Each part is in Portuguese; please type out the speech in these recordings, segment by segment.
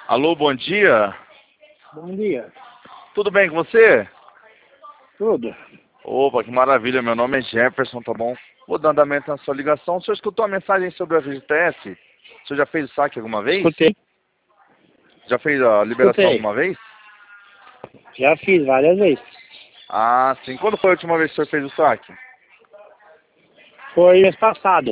Alô, bom dia. Bom dia. Tudo bem com você? Tudo? Opa, que maravilha. Meu nome é Jefferson, tá bom? Vou dar andamento na sua ligação. O senhor escutou a mensagem sobre a FGTS? O senhor já fez o saque alguma vez? Escutei. Já fez a liberação Escutei. alguma vez? Já fiz várias vezes. Ah, sim. Quando foi a última vez que o senhor fez o saque? Foi mês passado.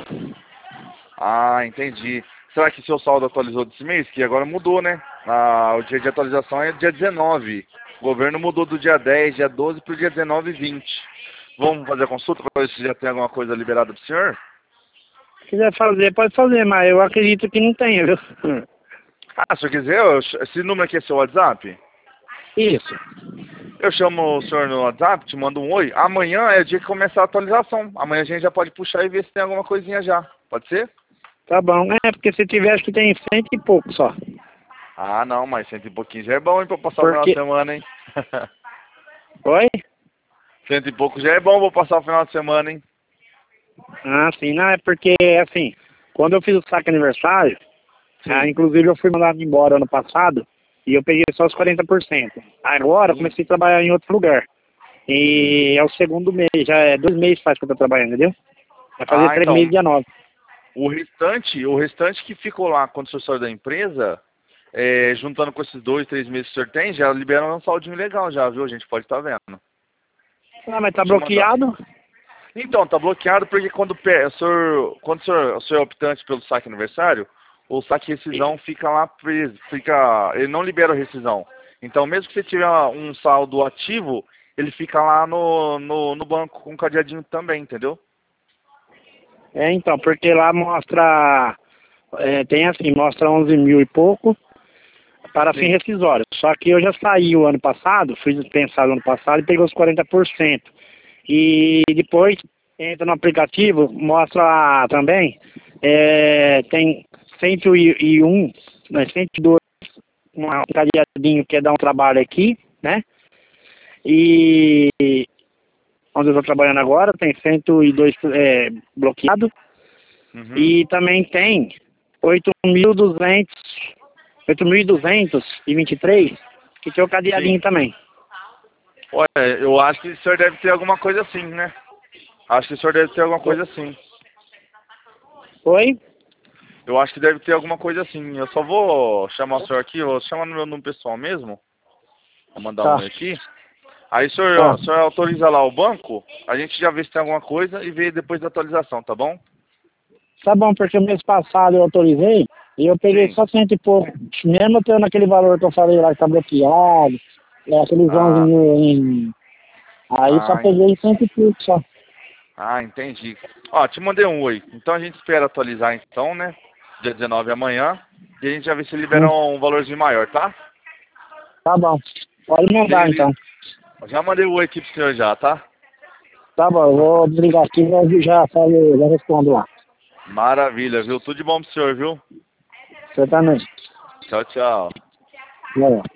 Ah, entendi. Será que seu saldo atualizou desse mês? Que agora mudou, né? O dia de atualização é dia 19. O governo mudou do dia 10, dia 12 para o dia 19 e 20. Vamos fazer a consulta para ver se já tem alguma coisa liberada para o senhor? Se quiser fazer, pode fazer, mas eu acredito que não tenha, viu? Ah, se eu quiser, esse número aqui é seu WhatsApp? Isso. Eu chamo o senhor no WhatsApp, te mando um oi. Amanhã é o dia que começa a atualização. Amanhã a gente já pode puxar e ver se tem alguma coisinha já. Pode ser? Tá bom. É, porque se tiver, acho que tem 100 e pouco só. Ah, não, mas 100 e pouquinho já é bom, hein, pra passar o final de Porque... semana, hein? Oi? 100 e pouco já é bom pra passar o final de semana, hein? Ah, sim. Não, é porque, assim, quando eu fiz o saque aniversário, Sim. inclusive eu fui mandado embora ano passado, e eu peguei só os 40%. Agora eu Sim. comecei a trabalhar em outro lugar. E é o segundo mês, já é 2 meses faz que eu tô trabalhando, entendeu? Vai fazer Ah, 3 então, meses dia 9. o restante que ficou lá quando o senhor saiu da empresa, juntando com esses 2, 3 meses que o senhor tem, já liberam um saldinho legal já, viu? A gente pode estar vendo. Ah, mas Vou tá te mandar. bloqueado? Então, tá bloqueado porque quando o senhor é optante pelo saque aniversário, o saque rescisão fica lá preso, ele não libera a rescisão. Então, mesmo que você tiver um saldo ativo, ele fica lá no banco com cadeadinho também, entendeu? É, então, porque lá mostra, tem assim, mostra 11 mil e pouco para fim Sim. rescisório. Só que eu já saí o ano passado, fui dispensado ano passado e peguei os 40%. E depois entra no aplicativo, mostra também, tem 101, né, 102, um cadeadinho que é dar um trabalho aqui, né? E onde eu estou trabalhando agora tem 102 bloqueado. Uhum. E também tem 8.200, 8.223 que tem o cadeadinho Sim. também. Olha, eu acho que o senhor deve ter alguma coisa assim, né? Acho que o senhor deve ter alguma coisa assim. Oi? Eu acho que deve ter alguma coisa assim. Eu só vou chamar o senhor aqui, eu vou chamar no meu número pessoal mesmo. Vou mandar um Tá, oi aqui. Aí tá. o senhor autoriza lá o banco, a gente já vê se tem alguma coisa e vê depois da atualização, tá bom? Tá bom, porque o mês passado eu autorizei e eu peguei Sim. só 100 e pouco. Mesmo tendo aquele valor que eu falei lá que tá bloqueado, aqueles 11 Ah, mil aí só ah, peguei 100 e pouco só. entendi. Ó, te mandei um oi. Então a gente espera atualizar então, né? Dia 19 amanhã. E a gente já vê se libera Hum, um valorzinho maior, tá? Tá bom. Pode mandar Beleza. então. Já mandei o oi aqui pro senhor já, tá? Tá bom, eu vou desligar aqui e já respondo lá. Maravilha, viu? Tudo de bom pro senhor, viu? Você também. Tchau, tchau. Valeu.